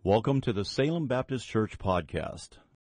Welcome to the Salem Baptist Church podcast.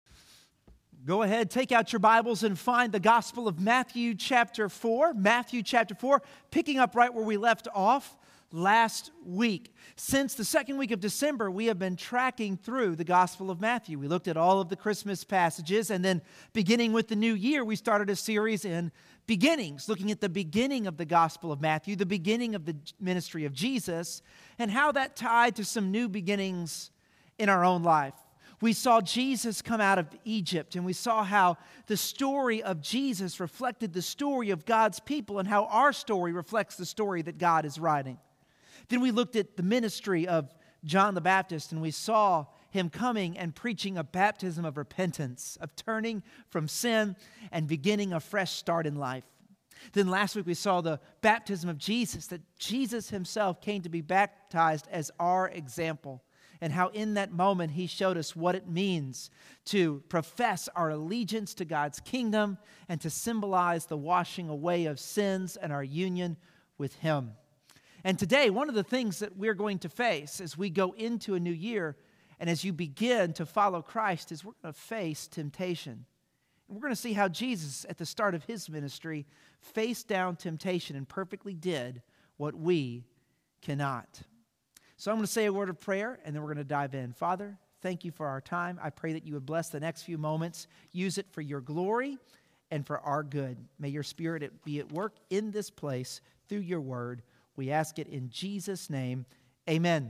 Go ahead, take out your Bibles and find the Gospel of Matthew chapter 4. Matthew chapter 4, picking up right where we left off last week. Since the second week of December, we have been tracking through the Gospel of Matthew. We looked at all of the Christmas passages, and then beginning with the new year, we started a series in beginnings, looking at the beginning of the Gospel of Matthew, the beginning of the ministry of Jesus, and how that tied to some new beginnings in our own life. We saw Jesus come out of Egypt, and we saw how the story of Jesus reflected the story of God's people and how our story reflects the story that God is writing. Then we looked at the ministry of John the Baptist, and we saw him coming and preaching a baptism of repentance, of turning from sin and beginning a fresh start in life. Then last week we saw the baptism of Jesus, that Jesus himself came to be baptized as our example, and how in that moment he showed us what it means to profess our allegiance to God's kingdom and to symbolize the washing away of sins and our union with him. And today, one of the things that we're going to face as we go into a new year and as you begin to follow Christ is we're going to face temptation. And we're going to see how Jesus, at the start of his ministry, faced down temptation and perfectly did what we cannot. So I'm going to say a word of prayer, and then we're going to dive in. Father, thank you for our time. I pray that you would bless the next few moments. Use it for your glory and for our good. May your Spirit be at work in this place through your word. We ask it in Jesus' name. Amen.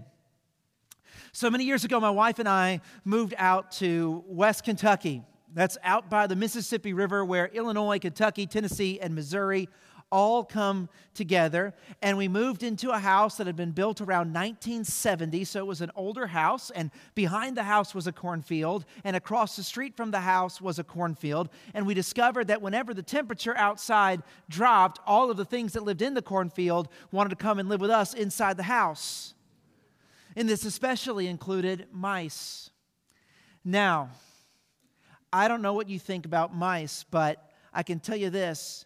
So many years ago, my wife and I moved out to West Kentucky. That's out by the Mississippi River where Illinois, Kentucky, Tennessee, and Missouri all come together, and we moved into a house that had been built around 1970, so it was an older house, and behind the house was a cornfield, and across the street from the house was a cornfield, and we discovered that whenever the temperature outside dropped, all of the things that lived in the cornfield wanted to come and live with us inside the house. And this especially included mice. Now, I don't know what you think about mice, but I can tell you this: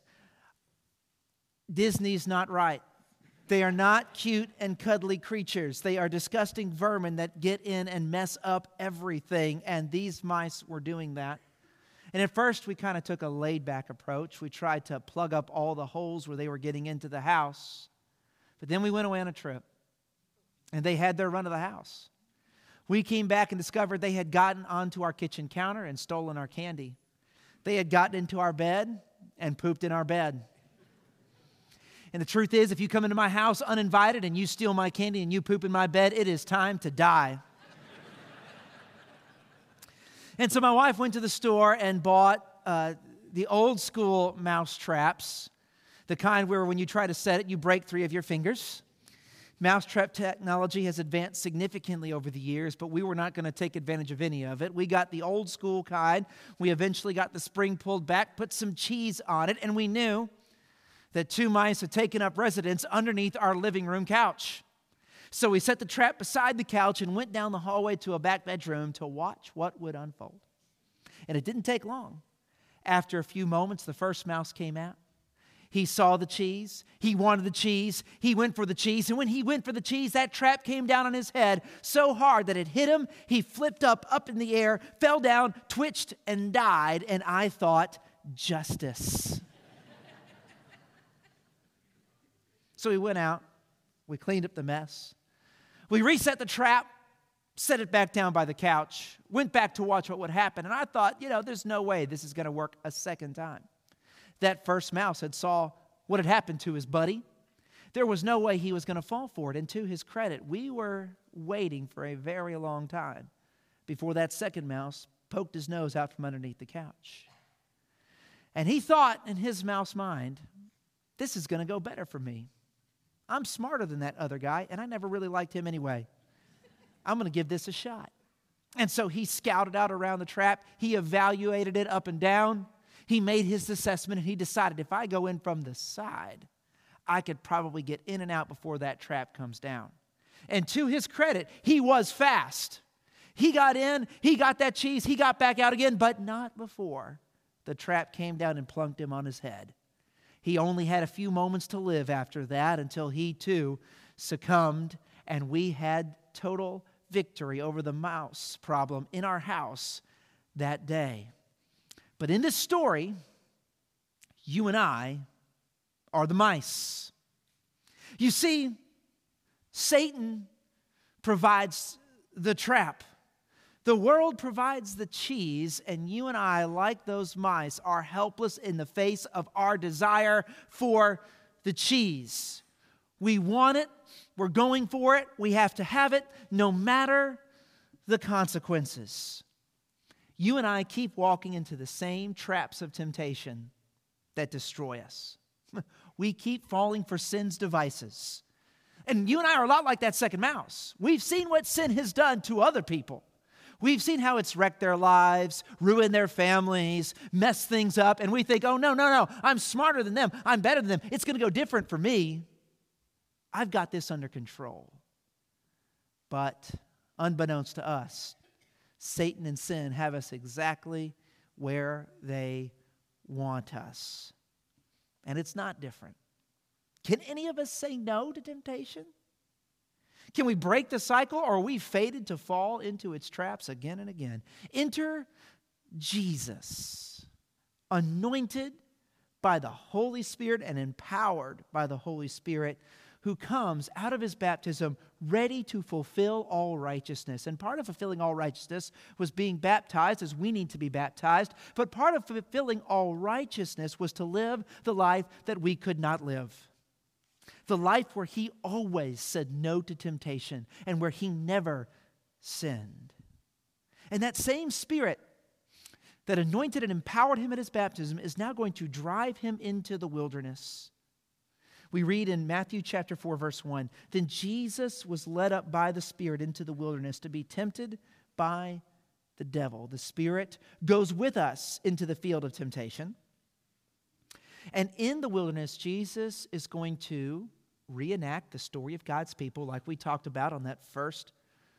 Disney's not right. They are not cute and cuddly creatures. They are disgusting vermin that get in and mess up everything, and these mice were doing that. And at first, we kind of took a laid-back approach. We tried to plug up all the holes where they were getting into the house. But then we went away on a trip, and they had their run of the house. We came back and discovered they had gotten onto our kitchen counter and stolen our candy. They had gotten into our bed and pooped in our bed. And the truth is, if you come into my house uninvited and you steal my candy and you poop in my bed, it is time to die. And so my wife went to the store and bought the old school mouse traps, the kind where when you try to set it, you break 3 of your fingers. Mousetrap technology has advanced significantly over the years, but we were not going to take advantage of any of it. We got the old school kind. We eventually got the spring pulled back, put some cheese on it, and we knew that 2 mice had taken up residence underneath our living room couch. So we set the trap beside the couch and went down the hallway to a back bedroom to watch what would unfold. And it didn't take long. After a few moments, the first mouse came out. He saw the cheese. He wanted the cheese. He went for the cheese. And when he went for the cheese, that trap came down on his head so hard that it hit him. He flipped up in the air, fell down, twitched, and died. And I thought, justice. So we went out, we cleaned up the mess, we reset the trap, set it back down by the couch, went back to watch what would happen, and I thought, there's no way this is going to work a second time. That first mouse had saw what had happened to his buddy. There was no way he was going to fall for it, and to his credit, we were waiting for a very long time before that second mouse poked his nose out from underneath the couch. And he thought in his mouse mind, this is going to go better for me. I'm smarter than that other guy, and I never really liked him anyway. I'm going to give this a shot. And so he scouted out around the trap. He evaluated it up and down. He made his assessment, and he decided if I go in from the side, I could probably get in and out before that trap comes down. And to his credit, he was fast. He got in, he got that cheese, he got back out again, but not before the trap came down and plunked him on his head. He only had a few moments to live after that until he too succumbed, and we had total victory over the mouse problem in our house that day. But in this story, you and I are the mice. You see, Satan provides the trap. The world provides the cheese, and you and I, like those mice, are helpless in the face of our desire for the cheese. We want it. We're going for it. We have to have it, no matter the consequences. You and I keep walking into the same traps of temptation that destroy us. We keep falling for sin's devices. And you and I are a lot like that second mouse. We've seen what sin has done to other people. We've seen how it's wrecked their lives, ruined their families, messed things up, and we think, oh, no, I'm smarter than them. I'm better than them. It's going to go different for me. I've got this under control. But unbeknownst to us, Satan and sin have us exactly where they want us. And it's not different. Can any of us say no to temptation? Can we break the cycle, or are we fated to fall into its traps again and again? Enter Jesus, anointed by the Holy Spirit and empowered by the Holy Spirit, who comes out of his baptism ready to fulfill all righteousness. And part of fulfilling all righteousness was being baptized, as we need to be baptized. But part of fulfilling all righteousness was to live the life that we could not live. The life where he always said no to temptation and where he never sinned. And that same Spirit that anointed and empowered him at his baptism is now going to drive him into the wilderness. We read in Matthew chapter 4, verse 1, "Then Jesus was led up by the Spirit into the wilderness to be tempted by the devil." The Spirit goes with us into the field of temptation. And in the wilderness, Jesus is going to reenact the story of God's people like we talked about on that first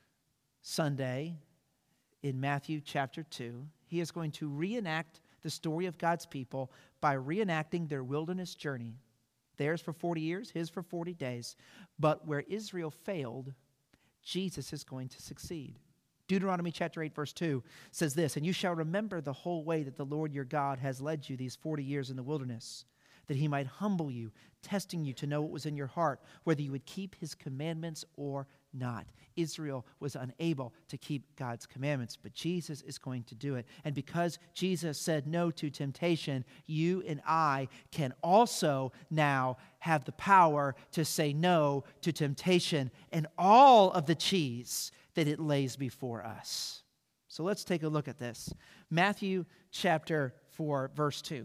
Sunday in Matthew chapter 2. He is going to reenact the story of God's people by reenacting their wilderness journey. Theirs for 40 years, his for 40 days. But where Israel failed, Jesus is going to succeed. Deuteronomy chapter 8, verse 2 says this, "And you shall remember the whole way that the Lord your God has led you these 40 years in the wilderness, that he might humble you, testing you to know what was in your heart, whether you would keep his commandments or not." Israel was unable to keep God's commandments, but Jesus is going to do it. And because Jesus said no to temptation, you and I can also now have the power to say no to temptation and all of the cheese that it lays before us. So let's take a look at this. Matthew chapter 4, verse 2.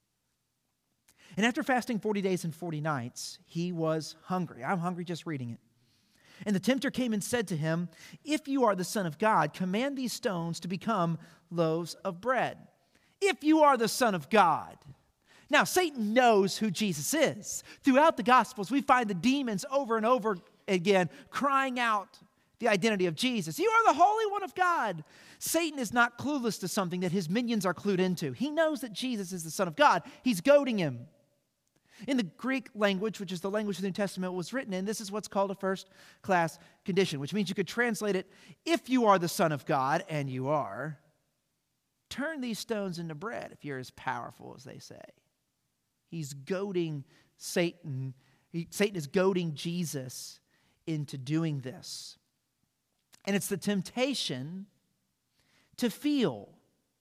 "And after fasting 40 days and 40 nights, he was hungry." I'm hungry just reading it. "And the tempter came and said to him, 'If you are the Son of God, command these stones to become loaves of bread.'" If you are the Son of God. Now, Satan knows who Jesus is. Throughout the Gospels, we find the demons over and over again crying out the identity of Jesus. "You are the Holy One of God." Satan is not clueless to something that his minions are clued into. He knows that Jesus is the Son of God. He's goading him. In the Greek language, which is the language the New Testament was written in, this is what's called a first-class condition, which means you could translate it, "If you are the Son of God," and you are, "turn these stones into bread if you're as powerful as they say." He's goading Satan. Satan is goading Jesus into doing this. And it's the temptation to feel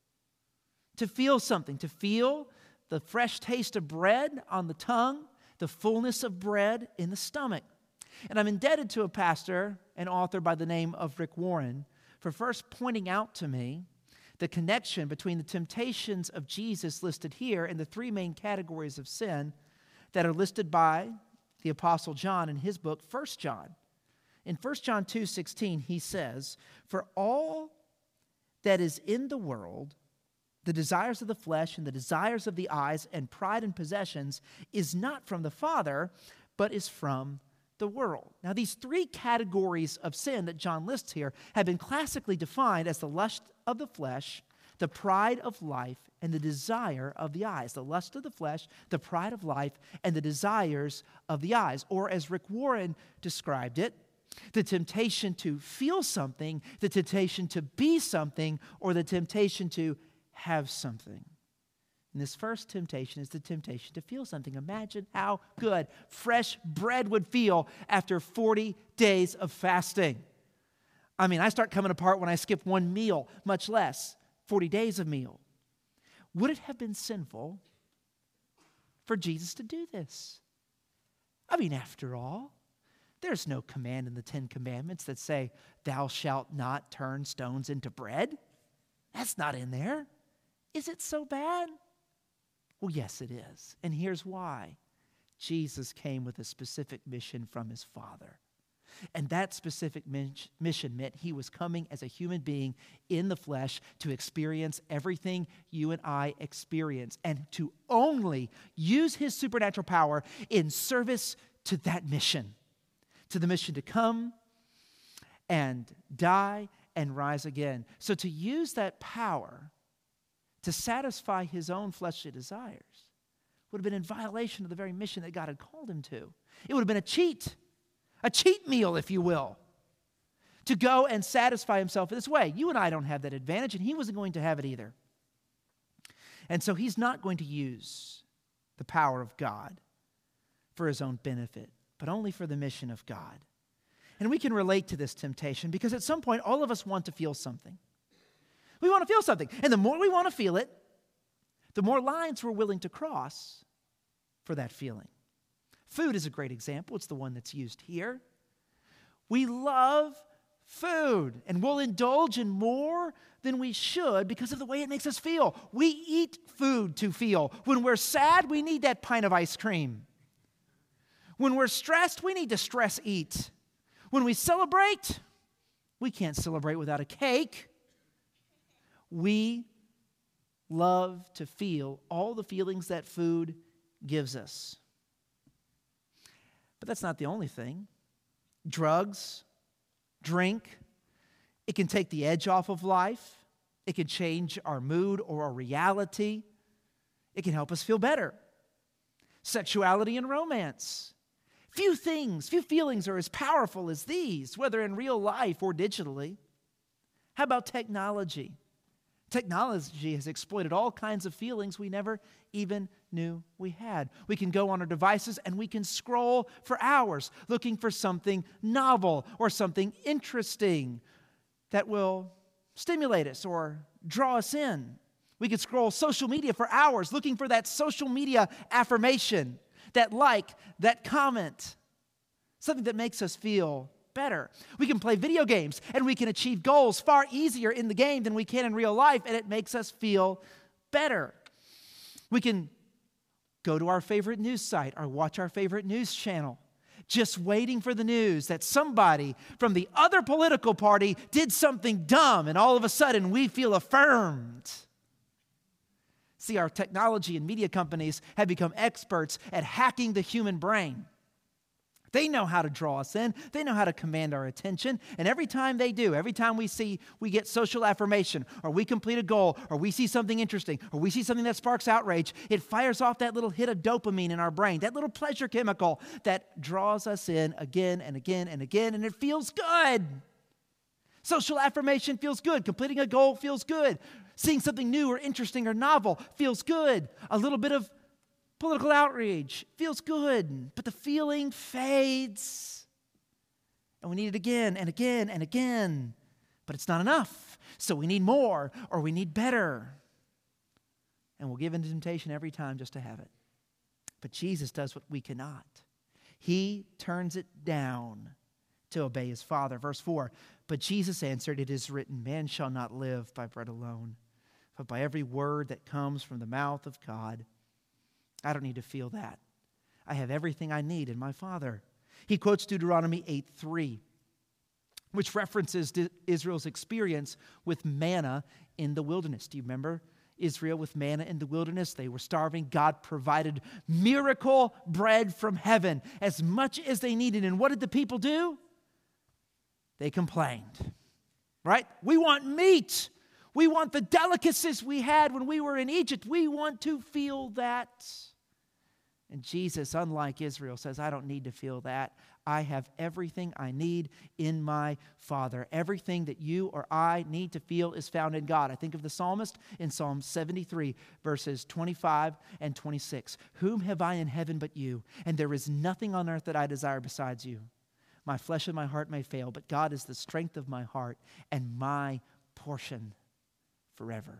something, to feel the fresh taste of bread on the tongue, the fullness of bread in the stomach. And I'm indebted to a pastor and author by the name of Rick Warren for first pointing out to me the connection between the temptations of Jesus listed here and the three main categories of sin that are listed by the Apostle John in his book, 1 John. In 1 John 2:16, he says, "For all that is in the world, the desires of the flesh and the desires of the eyes and pride and possessions, is not from the Father, but is from the world." Now, these three categories of sin that John lists here have been classically defined as the lust of the flesh, the pride of life, and the desire of the eyes. The lust of the flesh, the pride of life, and the desires of the eyes. Or as Rick Warren described it, The temptation to feel something, the temptation to be something, or the temptation to have something. And this first temptation is the temptation to feel something. Imagine how good fresh bread would feel after 40 days of fasting. I mean, I start coming apart when I skip one meal, much less 40 days of meal. Would it have been sinful for Jesus to do this? I mean, after all, there's no command in the 10 Commandments that say, thou shalt not turn stones into bread. That's not in there. Is it so bad? Well, yes, it is. And here's why. Jesus came with a specific mission from his Father. And that specific mission meant he was coming as a human being in the flesh to experience everything you and I experience and to only use his supernatural power in service to that mission, to the mission to come and die and rise again. So to use that power to satisfy his own fleshly desires would have been in violation of the very mission that God had called him to. It would have been a cheat meal, if you will, to go and satisfy himself in this way. You and I don't have that advantage, and he wasn't going to have it either. And so he's not going to use the power of God for his own benefit, but only for the mission of God. And we can relate to this temptation because at some point, all of us want to feel something. We want to feel something. And the more we want to feel it, the more lines we're willing to cross for that feeling. Food is a great example. It's the one that's used here. We love food, and we'll indulge in more than we should because of the way it makes us feel. We eat food to feel. When we're sad, we need that pint of ice cream. When we're stressed, we need to stress eat. When we celebrate, we can't celebrate without a cake. We love to feel all the feelings that food gives us. But that's not the only thing. Drugs, drink, it can take the edge off of life. It can change our mood or our reality. It can help us feel better. Sexuality and romance. Few feelings are as powerful as these, whether in real life or digitally. How about technology? Technology has exploited all kinds of feelings we never even knew we had. We can go on our devices and we can scroll for hours looking for something novel or something interesting that will stimulate us or draw us in. We could scroll social media for hours looking for that social media affirmation, that like, that comment, something that makes us feel better. We can play video games and we can achieve goals far easier in the game than we can in real life, and it makes us feel better. We can go to our favorite news site or watch our favorite news channel, just waiting for the news that somebody from the other political party did something dumb, and all of a sudden we feel affirmed. See, our technology and media companies have become experts at hacking the human brain. They know how to draw us in. They know how to command our attention. And every time they do, every time we get social affirmation, or we complete a goal, or we see something interesting, or we see something that sparks outrage, it fires off that little hit of dopamine in our brain, that little pleasure chemical that draws us in again and again and again, and it feels good. Social affirmation feels good. Completing a goal feels good. Seeing something new or interesting or novel feels good. A little bit of political outrage feels good, but the feeling fades. And we need it again and again and again. But it's not enough. So we need more or we need better. And we'll give in to temptation every time just to have it. But Jesus does what we cannot. He turns it down to obey his Father. Verse 4, but Jesus answered, it is written, man shall not live by bread alone, but by every word that comes from the mouth of God. I don't need to feel that. I have everything I need in my Father. He quotes Deuteronomy 8:3, which references Israel's experience with manna in the wilderness. Do you remember Israel with manna in the wilderness? They were starving. God provided miracle bread from heaven as much as they needed. And what did the people do? They complained, right? We want meat. We want the delicacies we had when we were in Egypt. We want to feel that. And Jesus, unlike Israel, says, I don't need to feel that. I have everything I need in my Father. Everything that you or I need to feel is found in God. I think of the psalmist in Psalm 73, verses 25 and 26. Whom have I in heaven but you? And there is nothing on earth that I desire besides you. My flesh and my heart may fail, but God is the strength of my heart and my portion forever.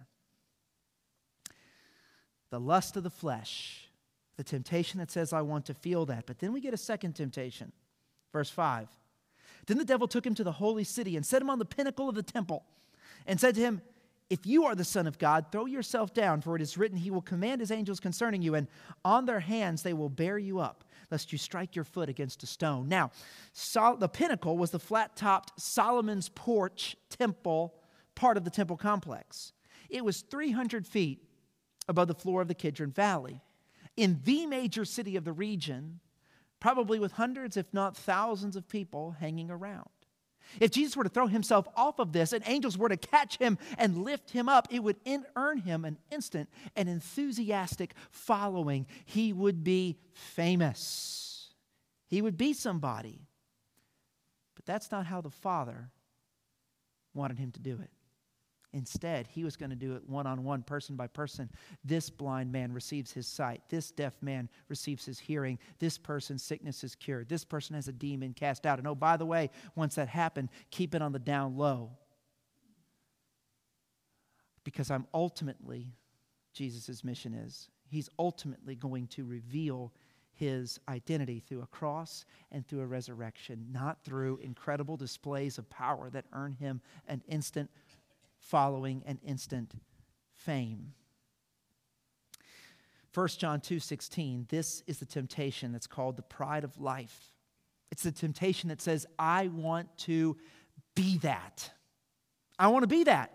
The lust of the flesh, the temptation that says, I want to feel that. But then we get a second temptation. Verse 5. Then the devil took him to the holy city and set him on the pinnacle of the temple and said to him, if you are the Son of God, throw yourself down, for it is written, he will command his angels concerning you, and on their hands they will bear you up, lest you strike your foot against a stone. Now, the pinnacle was the flat-topped Solomon's porch temple, part of the temple complex. It was 300 feet above the floor of the Kidron Valley. In the major city of the region, probably with hundreds, if not thousands of people hanging around. If Jesus were to throw himself off of this and angels were to catch him and lift him up, it would earn him an instant and enthusiastic following. He would be famous. He would be somebody. But that's not how the Father wanted him to do it. Instead, he was going to do it one-on-one, person by person. This blind man receives his sight. This deaf man receives his hearing. This person's sickness is cured. This person has a demon cast out. And oh, by the way, once that happened, keep it on the down low. Because Jesus' mission is, he's ultimately going to reveal his identity through a cross and through a resurrection, not through incredible displays of power that earn him an instant following and instant fame. 1 John 2:16, this is the temptation that's called the pride of life. It's the temptation that says, I want to be that. I want to be that.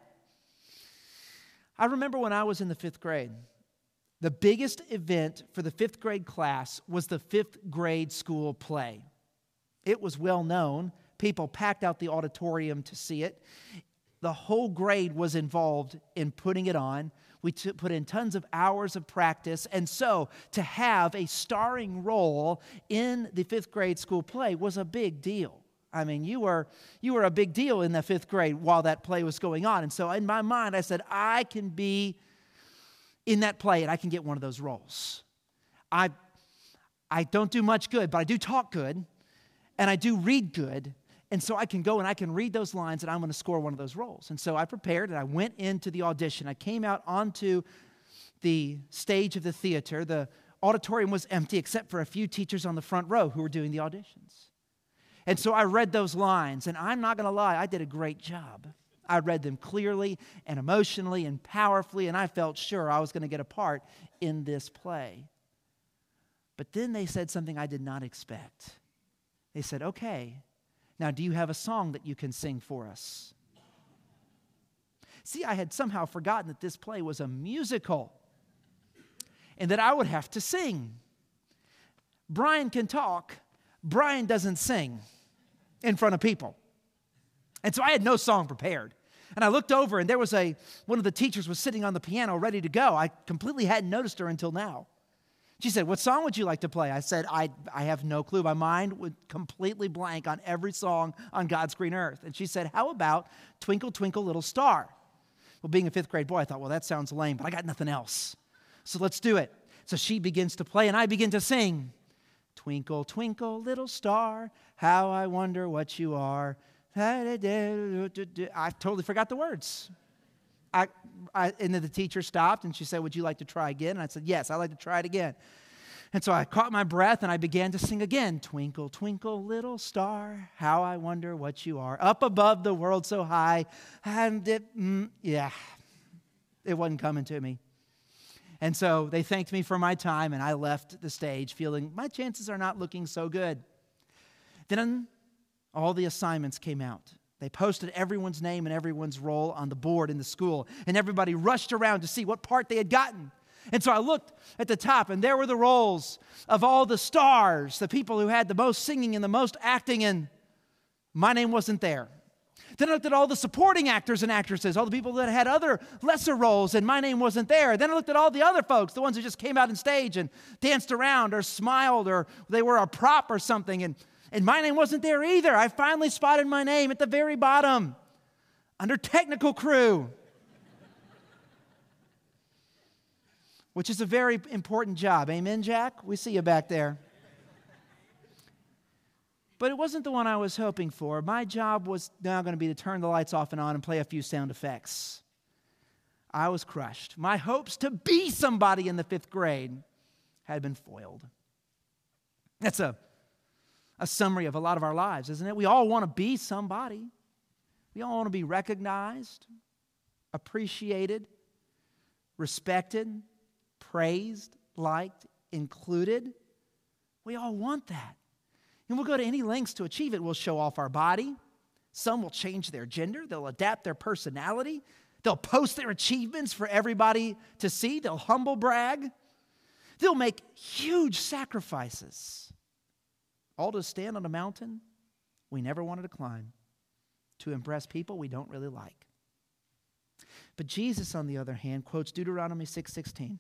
I remember when I was in the 5th grade, the biggest event for the 5th grade class was the 5th grade school play. It was well known. People packed out the auditorium to see it. The whole grade was involved in putting it on. We put in tons of hours of practice. And so to have a starring role in the 5th grade school play was a big deal. I mean, you were a big deal in the 5th grade while that play was going on. And so in my mind, I said, I can be in that play and I can get one of those roles. I don't do much good, but I do talk good and I do read good. And so I can go and I can read those lines and I'm going to score one of those roles. And so I prepared and I went into the audition. I came out onto the stage of the theater. The auditorium was empty except for a few teachers on the front row who were doing the auditions. And so I read those lines, and I'm not going to lie, I did a great job. I read them clearly and emotionally and powerfully, and I felt sure I was going to get a part in this play. But then they said something I did not expect. They said, okay, now do you have a song that you can sing for us? See, I had somehow forgotten that this play was a musical and that I would have to sing. Brian can talk. Brian doesn't sing in front of people. And so I had no song prepared. And I looked over and there was one of the teachers was sitting on the piano ready to go. I completely hadn't noticed her until now. She said, what song would you like to play? I said, I have no clue. My mind would completely blank on every song on God's green earth. And she said, how about Twinkle, Twinkle, Little Star? Well, being a fifth grade boy, I thought, well, that sounds lame, but I got nothing else. So let's do it. So she begins to play and I begin to sing. Twinkle, twinkle, little star, how I wonder what you are. I totally forgot the words. And then the teacher stopped and she said, would you like to try again? And I said, yes, I'd like to try it again. And so I caught my breath and I began to sing again. Twinkle, twinkle, little star, how I wonder what you are. Up above the world so high. And it wasn't coming to me. And so they thanked me for my time and I left the stage feeling my chances are not looking so good. Then all the assignments came out. They posted everyone's name and everyone's role on the board in the school, and everybody rushed around to see what part they had gotten. And so I looked at the top, and there were the roles of all the stars, the people who had the most singing and the most acting, and my name wasn't there. Then I looked at all the supporting actors and actresses, all the people that had other lesser roles, and my name wasn't there. Then I looked at all the other folks, the ones who just came out on stage and danced around or smiled or they were a prop or something, and my name wasn't there either. I finally spotted my name at the very bottom, under technical crew, which is a very important job. Amen, Jack? We see you back there. But it wasn't the one I was hoping for. My job was now going to be to turn the lights off and on and play a few sound effects. I was crushed. My hopes to be somebody in the 5th grade had been foiled. That's a summary of a lot of our lives, isn't it? We all want to be somebody. We all want to be recognized, appreciated, respected, praised, liked, included. We all want that. And we'll go to any lengths to achieve it. We'll show off our body. Some will change their gender. They'll adapt their personality. They'll post their achievements for everybody to see. They'll humble brag. They'll make huge sacrifices, all to stand on a mountain we never wanted to climb, to impress people we don't really like. But Jesus, on the other hand, quotes Deuteronomy 6:16.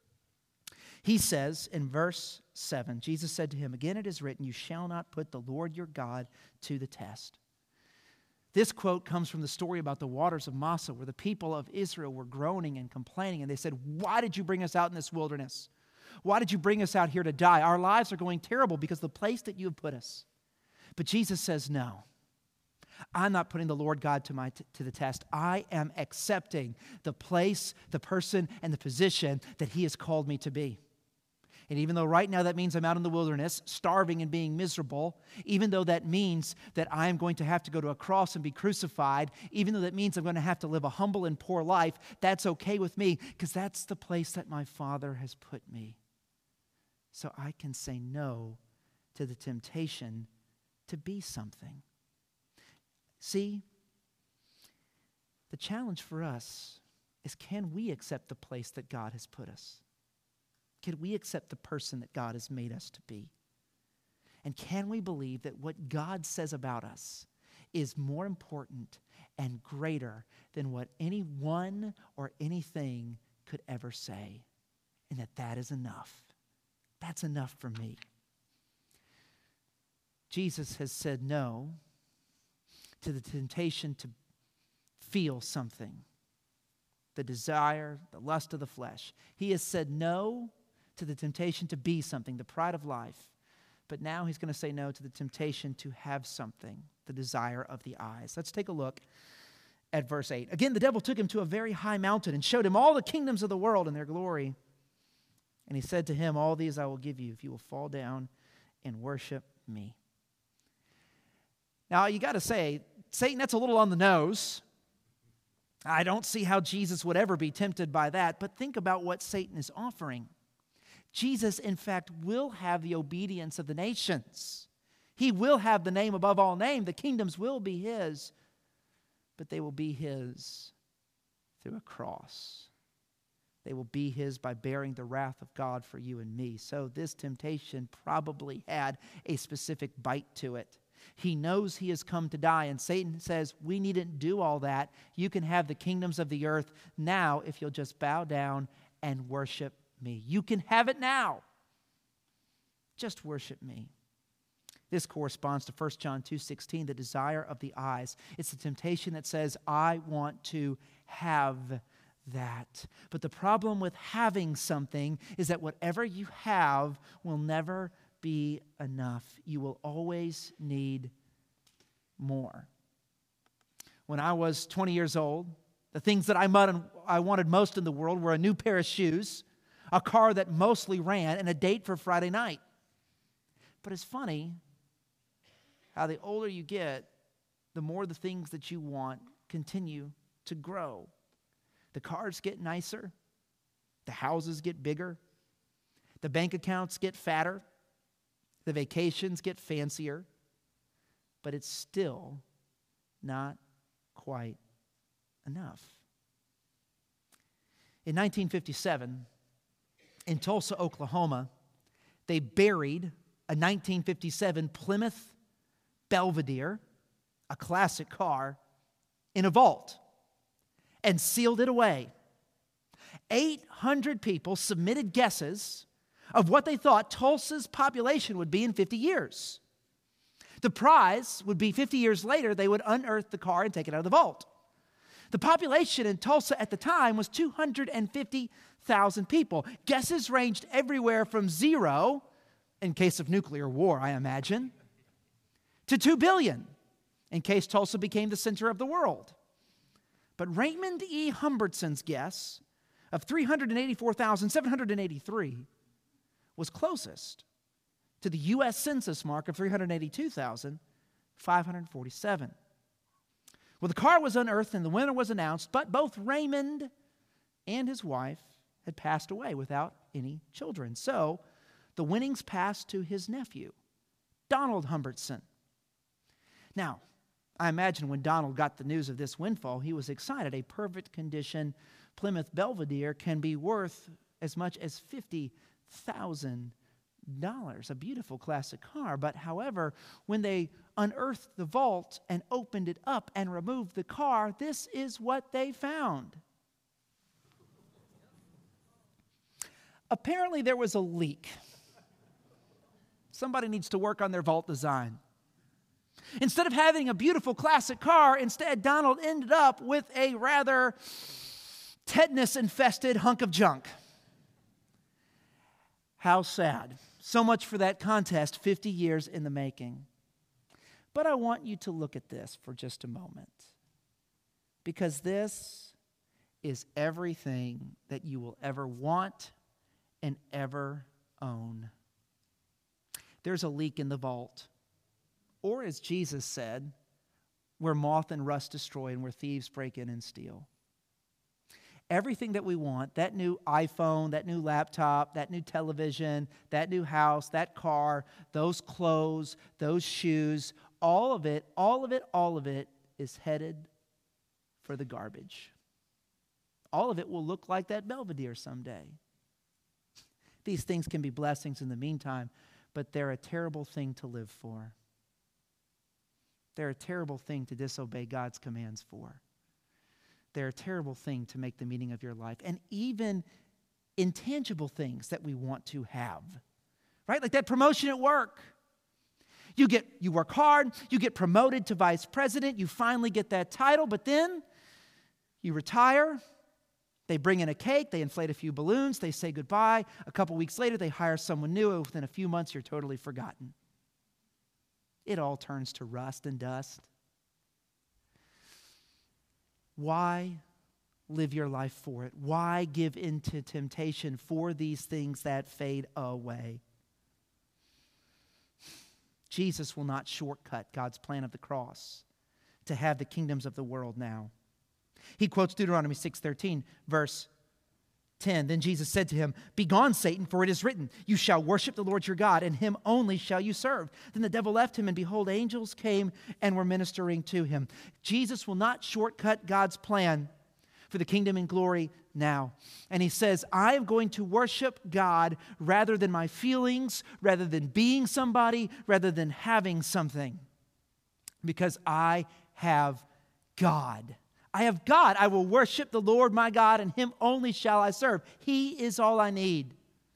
He says in verse 7, Jesus said to him, "Again it is written, you shall not put the Lord your God to the test." This quote comes from the story about the waters of Massa, where the people of Israel were groaning and complaining, and they said, "Why did you bring us out in this wilderness? Why did you bring us out here to die? Our lives are going terrible because of the place that you have put us." But Jesus says, "No, I'm not putting the Lord God to the test. I am accepting the place, the person, and the position that He has called me to be. And even though right now that means I'm out in the wilderness, starving and being miserable, even though that means that I am going to have to go to a cross and be crucified, even though that means I'm going to have to live a humble and poor life, that's okay with me because that's the place that my Father has put me. So I can say no to the temptation to be something." See, the challenge for us is, can we accept the place that God has put us? Can we accept the person that God has made us to be? And can we believe that what God says about us is more important and greater than what anyone or anything could ever say? And that is enough. That's enough for me. Jesus has said no to the temptation to feel something, the desire, the lust of the flesh. He has said no to the temptation to be something, the pride of life. But now he's going to say no to the temptation to have something, the desire of the eyes. Let's take a look at verse 8. "Again, the devil took him to a very high mountain and showed him all the kingdoms of the world and their glory. And he said to him, 'All these I will give you if you will fall down and worship me.'" Now, you got to say, Satan, that's a little on the nose. I don't see how Jesus would ever be tempted by that. But think about what Satan is offering. Jesus, in fact, will have the obedience of the nations. He will have the name above all name. The kingdoms will be His, but they will be His through a cross. They will be His by bearing the wrath of God for you and me. So this temptation probably had a specific bite to it. He knows He has come to die, and Satan says, we needn't do all that. You can have the kingdoms of the earth now if you'll just bow down and worship me. You can have it now. Just worship me. This corresponds to 1 John 2:16, the desire of the eyes. It's the temptation that says, I want to have that. But the problem with having something is that whatever you have will never be enough. You will always need more. When I was 20 years old, the things that I wanted most in the world were a new pair of shoes, a car that mostly ran, and a date for Friday night. But it's funny how the older you get, the more the things that you want continue to grow. The cars get nicer, the houses get bigger, the bank accounts get fatter, the vacations get fancier, but it's still not quite enough. In 1957, in Tulsa, Oklahoma, they buried a 1957 Plymouth Belvedere, a classic car, in a vault and sealed it away. 800 people submitted guesses of what they thought Tulsa's population would be in 50 years. The prize would be 50 years later, they would unearth the car and take it out of the vault. The population in Tulsa at the time was 250,000 people. Guesses ranged everywhere from 0, in case of nuclear war, I imagine, to 2 billion, in case Tulsa became the center of the world. But Raymond E. Humbertson's guess of 384,783 was closest to the U.S. Census mark of 382,547. Well, the car was unearthed and the winner was announced, but both Raymond and his wife had passed away without any children. So the winnings passed to his nephew, Donald Humbertson. Now, I imagine when Donald got the news of this windfall, he was excited. A perfect condition Plymouth Belvedere can be worth as much as $50,000. A beautiful classic car. But however, when they unearthed the vault and opened it up and removed the car, this is what they found. Apparently there was a leak. Somebody needs to work on their vault design. Instead of having a beautiful classic car, instead Donald ended up with a rather tetanus-infested hunk of junk. How sad. So much for that contest, 50 years in the making. But I want you to look at this for just a moment, because this is everything that you will ever want and ever own. There's a leak in the vault, or as Jesus said, where moth and rust destroy and where thieves break in and steal. Everything that we want, that new iPhone, that new laptop, that new television, that new house, that car, those clothes, those shoes, all of it is headed for the garbage. All of it will look like that Belvedere someday. These things can be blessings in the meantime, but they're a terrible thing to live for. They're a terrible thing to disobey God's commands for. They're a terrible thing to make the meaning of your life. And even intangible things that we want to have, right? Like that promotion at work. You work hard, you get promoted to vice president, you finally get that title, but then you retire. They bring in a cake, they inflate a few balloons, they say goodbye. A couple weeks later, they hire someone new, and within a few months, you're totally forgotten. It all turns to rust and dust. Why live your life for it? Why give in to temptation for these things that fade away? Jesus will not shortcut God's plan of the cross to have the kingdoms of the world now. He quotes Deuteronomy 6:13, verse 10. Then Jesus said to him, "Begone, Satan, for it is written, you shall worship the Lord your God, and him only shall you serve." Then the devil left him, and behold, angels came and were ministering to him. Jesus will not shortcut God's plan for the kingdom and glory now. And he says, I am going to worship God rather than my feelings, rather than being somebody, rather than having something. Because I have God. I have God. I will worship the Lord my God, and him only shall I serve. He is all I need.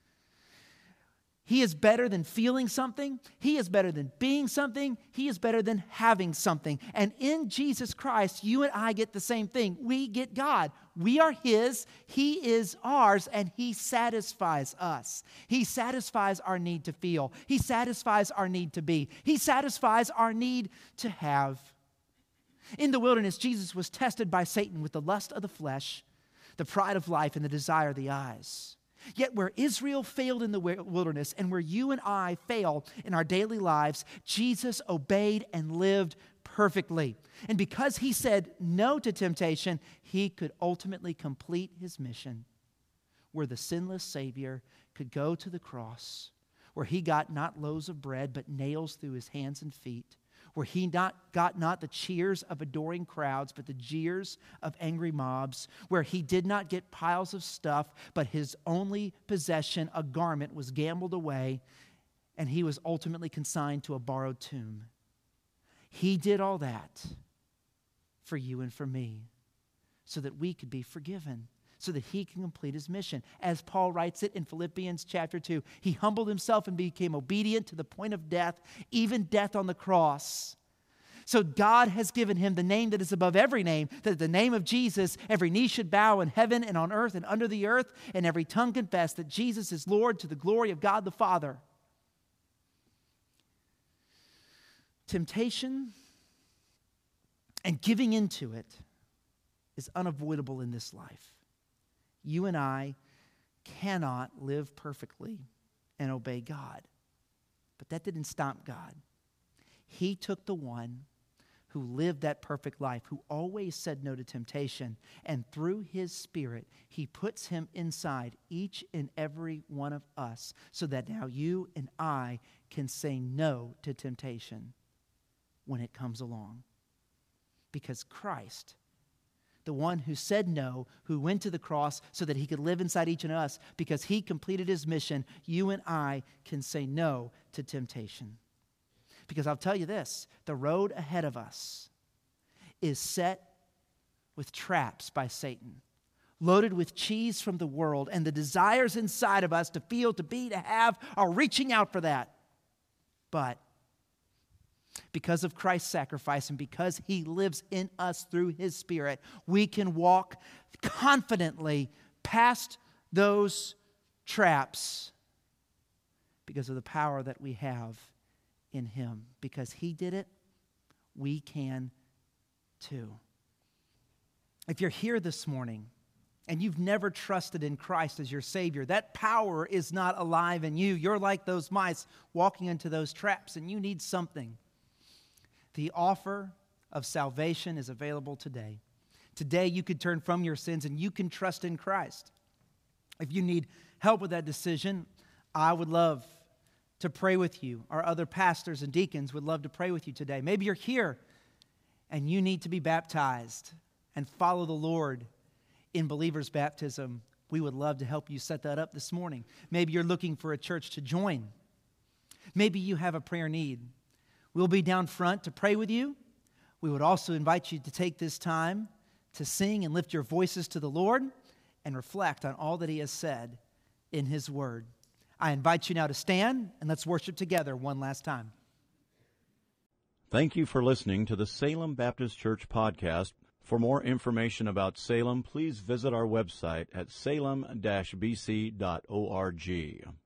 He is better than feeling something. He is better than being something. He is better than having something. And in Jesus Christ, you and I get the same thing. We get God. We are his. He is ours, and he satisfies us. He satisfies our need to feel. He satisfies our need to be. He satisfies our need to have. In the wilderness, Jesus was tested by Satan with the lust of the flesh, the pride of life, and the desire of the eyes. Yet where Israel failed in the wilderness and where you and I fail in our daily lives, Jesus obeyed and lived perfectly. And because he said no to temptation, he could ultimately complete his mission, where the sinless Savior could go to the cross, where he got not loaves of bread, but nails through his hands and feet, where he got not the cheers of adoring crowds, but the jeers of angry mobs, where he did not get piles of stuff, but his only possession, a garment, was gambled away, and he was ultimately consigned to a borrowed tomb. He did all that for you and for me, so that we could be forgiven, so that he can complete his mission. As Paul writes it in Philippians chapter 2, he humbled himself and became obedient to the point of death, even death on the cross. So God has given him the name that is above every name, that at the name of Jesus, every knee should bow in heaven and on earth and under the earth, and every tongue confess that Jesus is Lord, to the glory of God the Father. Temptation and giving into it is unavoidable in this life. You and I cannot live perfectly and obey God. But that didn't stop God. He took the one who lived that perfect life, who always said no to temptation, and through his Spirit, he puts him inside each and every one of us, so that now you and I can say no to temptation when it comes along. Because Christ, the one who said no, who went to the cross so that he could live inside each of us, because he completed his mission, you and I can say no to temptation. Because I'll tell you this, the road ahead of us is set with traps by Satan, loaded with cheese from the world, and the desires inside of us to feel, to be, to have are reaching out for that. But because of Christ's sacrifice and because he lives in us through his Spirit, we can walk confidently past those traps because of the power that we have in him. Because he did it, we can too. If you're here this morning and you've never trusted in Christ as your Savior, that power is not alive in you. You're like those mice walking into those traps, and you need something. The offer of salvation is available today. Today you could turn from your sins and you can trust in Christ. If you need help with that decision, I would love to pray with you. Our other pastors and deacons would love to pray with you today. Maybe you're here and you need to be baptized and follow the Lord in believer's baptism. We would love to help you set that up this morning. Maybe you're looking for a church to join. Maybe you have a prayer need. We'll be down front to pray with you. We would also invite you to take this time to sing and lift your voices to the Lord and reflect on all that he has said in his word. I invite you now to stand and let's worship together one last time. Thank you for listening to the Salem Baptist Church podcast. For more information about Salem, please visit our website at salem-bc.org.